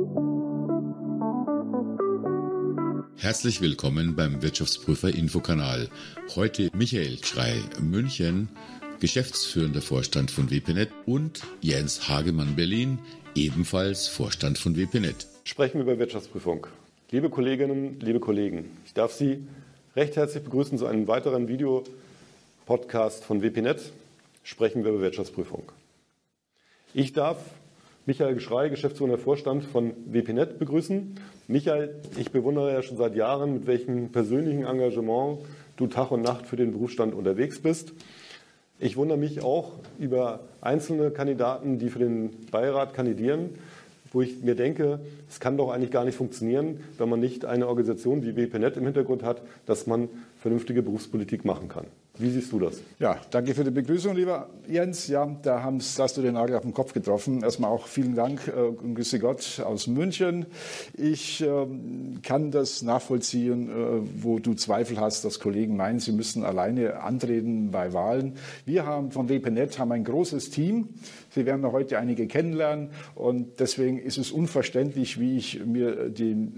Herzlich willkommen beim Wirtschaftsprüfer Infokanal. Heute Michael Schrey, München, geschäftsführender Vorstand von WPNet, und Jens Hagemann, Berlin, ebenfalls Vorstand von WPNet. Sprechen wir über Wirtschaftsprüfung. Liebe Kolleginnen, liebe Kollegen, ich darf Sie recht herzlich begrüßen zu einem weiteren Videopodcast von WPNet. Sprechen wir über Wirtschaftsprüfung. Ich darf Michael Schrey, geschäftsführender Vorstand von WPNet, begrüßen. Michael, ich bewundere ja schon seit Jahren, mit welchem persönlichen Engagement du Tag und Nacht für den Berufsstand unterwegs bist. Ich wundere mich auch über einzelne Kandidaten, die für den Beirat kandidieren, wo ich mir denke, es kann doch eigentlich gar nicht funktionieren, wenn man nicht eine Organisation wie WPNet im Hintergrund hat, dass man vernünftige Berufspolitik machen kann. Wie siehst du das? Ja, danke für die Begrüßung, lieber Jens. Ja, da hast du den Nagel auf den Kopf getroffen. Erstmal auch vielen Dank und grüße Gott aus München. Ich kann das nachvollziehen, wo du Zweifel hast, dass Kollegen meinen, sie müssen alleine antreten bei Wahlen. Wir haben von WPNet ein großes Team. Sie werden noch heute einige kennenlernen, und deswegen ist es unverständlich, wie ich mir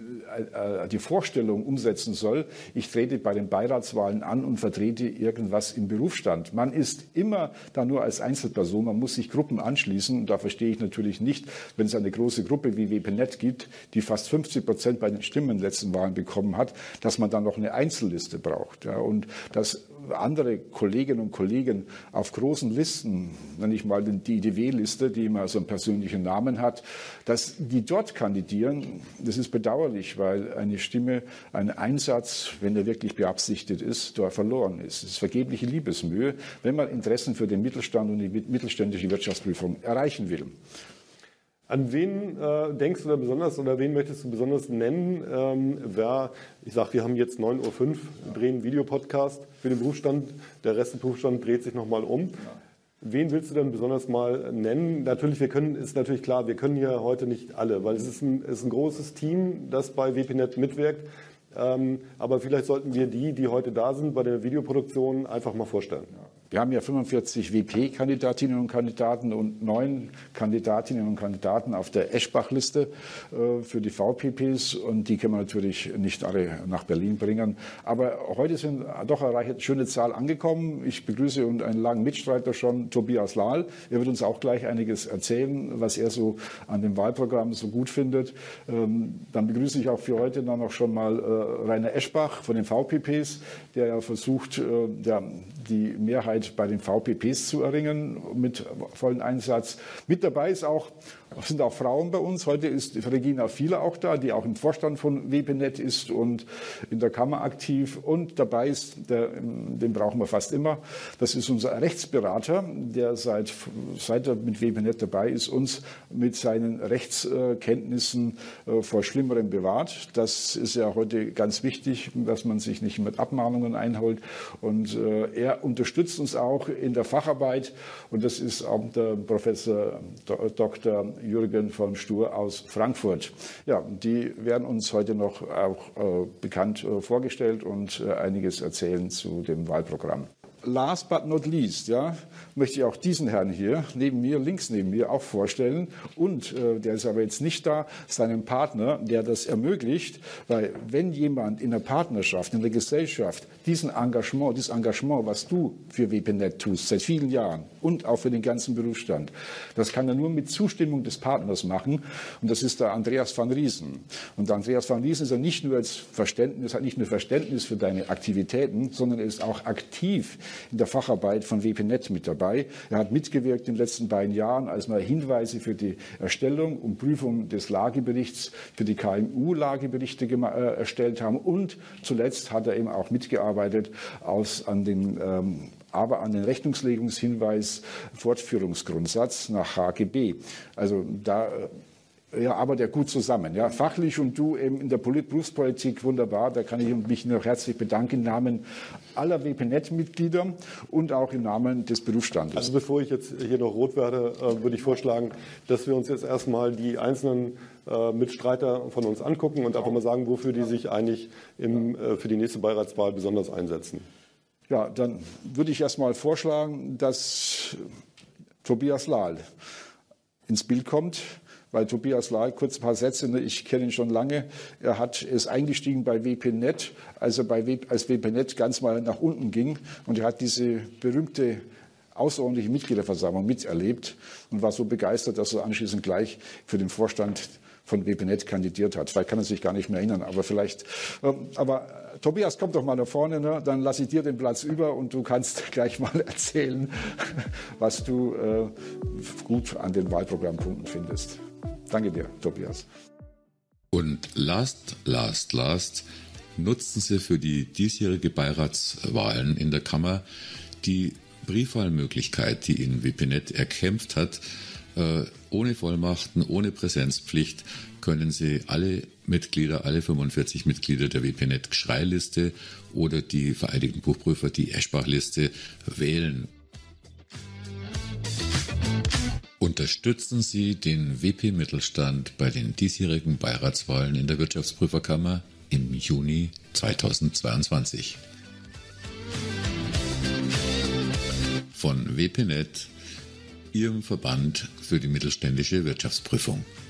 die Vorstellung umsetzen soll. Ich trete bei den Beiratswahlen an und vertrete irgendwas im Berufsstand. Man ist immer da nur als Einzelperson, man muss sich Gruppen anschließen, und da verstehe ich natürlich nicht, wenn es eine große Gruppe wie WPNet gibt, die fast 50% bei den Stimmen in den letzten Wahlen bekommen hat, dass man dann noch eine Einzelliste braucht. Ja, und dass andere Kolleginnen und Kollegen auf großen Listen, nenne ich mal die IDW-Liste, die immer so einen persönlichen Namen hat, dass die dort kandidieren, das ist bedauerlich, weil eine Stimme, ein Einsatz, wenn er wirklich beabsichtigt ist, da verloren ist. Es ist vergebliche Liebesmühe, wenn man Interessen für den Mittelstand und die mittelständische Wirtschaftsprüfung erreichen will. An wen denkst du da besonders oder wen möchtest du besonders nennen? Ich sage, wir haben jetzt 9:05 Uhr, drehen einen Videopodcast für den Berufsstand. Der Rest des Berufsstands dreht sich nochmal um. Wen willst du denn besonders mal nennen? Natürlich, ist natürlich klar, wir können hier heute nicht alle, weil es ist ein großes Team, das bei WPNet mitwirkt. Aber vielleicht sollten wir die heute da sind, bei der Videoproduktion einfach mal vorstellen. Wir haben ja 45 WP-Kandidatinnen und Kandidaten und 9 Kandidatinnen und Kandidaten auf der Eschbach-Liste für die VPPs, und die können wir natürlich nicht alle nach Berlin bringen. Aber heute sind doch eine schöne Zahl angekommen. Ich begrüße und einen langen Mitstreiter schon, Tobias Lahl. Er wird uns auch gleich einiges erzählen, was er so an dem Wahlprogramm so gut findet. Dann begrüße ich auch für heute dann noch schon mal Rainer Eschbach von den VPPs, der ja versucht, die Mehrheit bei den VPPs zu erringen mit vollem Einsatz. Mit dabei sind auch Frauen bei uns. Heute ist Regina Fieler auch da, die auch im Vorstand von WPNet ist und in der Kammer aktiv. Und dabei ist, den brauchen wir fast immer, das ist unser Rechtsberater, der seit er mit WPNet dabei ist, uns mit seinen Rechtskenntnissen vor Schlimmerem bewahrt. Das ist ja heute ganz wichtig, dass man sich nicht mit Abmahnungen einholt. Und er unterstützt uns auch in der Facharbeit, und das ist auch der Professor Dr. Jürgen von Stur aus Frankfurt. Ja, die werden uns heute noch auch bekannt vorgestellt und einiges erzählen zu dem Wahlprogramm. Last but not least, ja, möchte ich auch diesen Herrn hier links neben mir auch vorstellen. Und der ist aber jetzt nicht da, seinen Partner, der das ermöglicht, weil wenn jemand in der Partnerschaft, in der Gesellschaft dieses Engagement, was du für WPNet tust, seit vielen Jahren und auch für den ganzen Berufsstand, das kann er nur mit Zustimmung des Partners machen. Und das ist der Andreas van Riesen. Und der Andreas van Riesen ist ja nicht nur hat nicht nur Verständnis für deine Aktivitäten, sondern er ist auch aktiv in der Facharbeit von WPNet mit dabei. Er hat mitgewirkt in den letzten beiden Jahren, als wir Hinweise für die Erstellung und Prüfung des Lageberichts für die KMU-Lageberichte erstellt haben. Und zuletzt hat er eben auch mitgearbeitet an den Rechnungslegungshinweis Fortführungsgrundsatz nach HGB. Also da arbeitet er gut zusammen. Ja, fachlich und du eben in der Berufspolitik wunderbar. Da kann ich mich noch herzlich bedanken im Namen aller WPNet-Mitglieder und auch im Namen des Berufsstandes. Also bevor ich jetzt hier noch rot werde, würde ich vorschlagen, dass wir uns jetzt erstmal die einzelnen Mitstreiter von uns angucken und einfach mal sagen, wofür die sich eigentlich für die nächste Beiratswahl besonders einsetzen. Ja, dann würde ich erstmal vorschlagen, dass Tobias Lahl ins Bild kommt. Bei Tobias Lahl, kurz ein paar Sätze, ich kenne ihn schon lange. Er ist eingestiegen bei WPNet, als WPNet ganz mal nach unten ging. Und er hat diese berühmte außerordentliche Mitgliederversammlung miterlebt und war so begeistert, dass er anschließend gleich für den Vorstand von WPNet kandidiert hat. Vielleicht kann er sich gar nicht mehr erinnern, aber Tobias, komm doch mal nach vorne, ne? Dann lasse ich dir den Platz über und du kannst gleich mal erzählen, was du gut an den Wahlprogrammpunkten findest. Danke dir, Tobias. Und last, nutzen Sie für die diesjährige Beiratswahlen in der Kammer die Briefwahlmöglichkeit, die Ihnen WPNet erkämpft hat. Ohne Vollmachten, ohne Präsenzpflicht können Sie alle 45 Mitglieder der WPNet-Schreiliste oder die Vereidigten Buchprüfer, die Eschbach-Liste, wählen. Unterstützen Sie den WP-Mittelstand bei den diesjährigen Beiratswahlen in der Wirtschaftsprüferkammer im Juni 2022. Von WPNet, Ihrem Verband für die mittelständische Wirtschaftsprüfung.